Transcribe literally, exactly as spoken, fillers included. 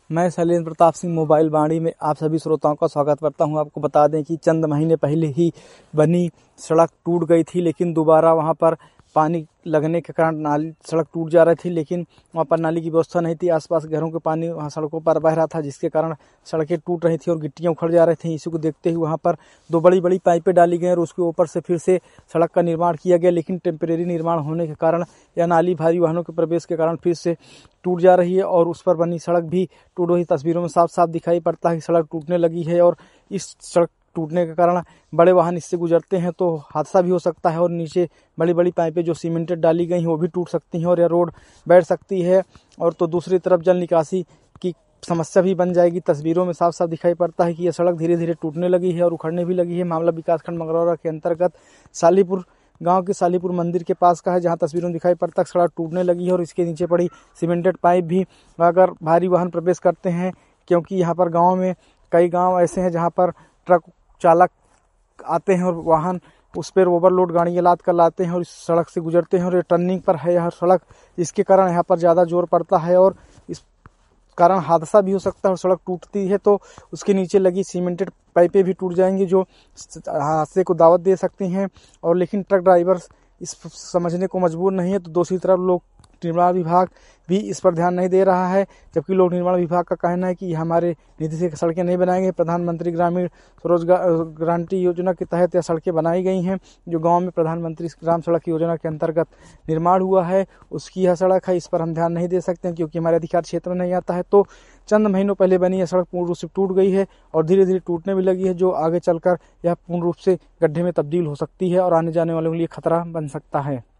मैं शैलेंद्र प्रताप सिंह मोबाइल वाणी में आप सभी श्रोताओं का स्वागत करता हूं। आपको बता दें कि चंद महीने पहले ही बनी सड़क टूट गई थी, लेकिन दोबारा वहां पर पानी लगने के कारण नाली सड़क टूट जा रही थी, लेकिन वहां पर नाली की व्यवस्था नहीं थी। आसपास घरों के पानी वहां सड़कों पर बह रहा था, जिसके कारण सड़कें टूट रही थी और गिट्टियां उखड़ जा रही थी। इसी को देखते हुए वहां पर दो बड़ी बड़ी पाइपें डाली गई और उसके ऊपर से फिर से सड़क का निर्माण किया गया, लेकिन टेम्परेरी निर्माण होने के कारण यह नाली भारी वाहनों के प्रवेश के कारण फिर से टूट जा रही है और उस पर बनी सड़क भी टूट रही। तस्वीरों में साफ साफ दिखाई पड़ता है कि सड़क टूटने लगी है और इस सड़क टूटने के कारण बड़े वाहन इससे गुजरते हैं तो हादसा भी हो सकता है और नीचे बड़ी बड़ी पाइपें जो सीमेंटेड डाली गई हैं वो भी टूट सकती हैं और यह रोड बैठ सकती है। और तो दूसरी तरफ जल निकासी की समस्या भी बन जाएगी। तस्वीरों में साफ साफ दिखाई पड़ता है कि यह सड़क धीरे धीरे टूटने लगी है और उखड़ने भी लगी है। मामला विकासखंड मंगरौरा के अंतर्गत सालीपुर गांव के सालीपुर मंदिर के पास का है, जहां तस्वीरों में दिखाई पड़ता है सड़क टूटने लगी है और इसके नीचे पड़ी सीमेंटेड पाइप भी अगर भारी वाहन प्रवेश करते हैं, क्योंकि यहाँ पर गाँव में कई गाँव ऐसे हैं जहाँ पर ट्रक चालक आते हैं और वाहन उस पर ओवरलोड गाड़ियाँ लाद कर लाते हैं और इस सड़क से गुजरते हैं और ये टर्निंग पर है यह सड़क, इसके कारण यहाँ पर ज़्यादा जोर पड़ता है और इस कारण हादसा भी हो सकता है। और सड़क टूटती है तो उसके नीचे लगी सीमेंटेड पाइपें भी टूट जाएंगी जो हादसे को दावत दे सकती हैं। और लेकिन ट्रक ड्राइवर इस समझने को मजबूर नहीं है, तो दूसरी तरफ लोग निर्माण विभाग भी इस पर ध्यान नहीं दे रहा है, जबकि लोक निर्माण विभाग का कहना है कि हमारे निधि से सड़कें नहीं बनाई गई। प्रधानमंत्री ग्रामीण स्वरोजगार गारंटी योजना के तहत यह सड़कें बनाई गई हैं, जो गांव में प्रधानमंत्री ग्राम सड़क योजना के अंतर्गत निर्माण हुआ है उसकी यह सड़क है। इस पर हम ध्यान नहीं दे सकते हैं क्योंकि हमारे अधिकार क्षेत्र में नहीं आता है। तो चंद महीनों पहले बनी यह सड़क पूर्ण रूप से टूट गई है और धीरे धीरे टूटने भी लगी है, जो आगे चलकर यह पूर्ण रूप से गड्ढे में तब्दील हो सकती है और आने जाने वालों के लिए खतरा बन सकता है।